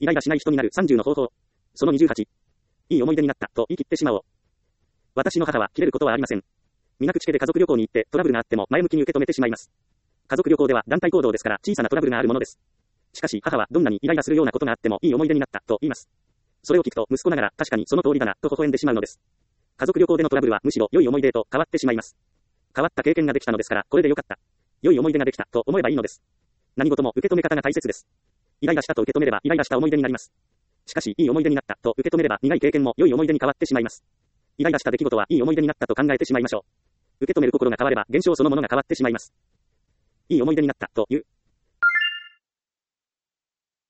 イライラしない人になる30の方法。その28。いい思い出になったと言い切ってしまおう。私の母は切れることはありません。皆口家で家族旅行に行ってトラブルがあっても前向きに受け止めてしまいます。家族旅行では団体行動ですから小さなトラブルがあるものです。しかし母はどんなにイライラするようなことがあってもいい思い出になったと言います。それを聞くと息子ながら確かにその通りだなと微笑んでしまうのです。家族旅行でのトラブルはむしろ良い思い出へと変わってしまいます。変わった経験ができたのですからこれでよかった。良い思い出ができたと思えばいいのです。何事も受け止め方が大切です。イライラしたと受け止めればイライラした思い出になります。しかしいい思い出になったと受け止めれば苦い経験も良い思い出に変わってしまいます。イライラした出来事はいい思い出になったと考えてしまいましょう。受け止める心が変われば現象そのものが変わってしまいます。いい思い出になったという。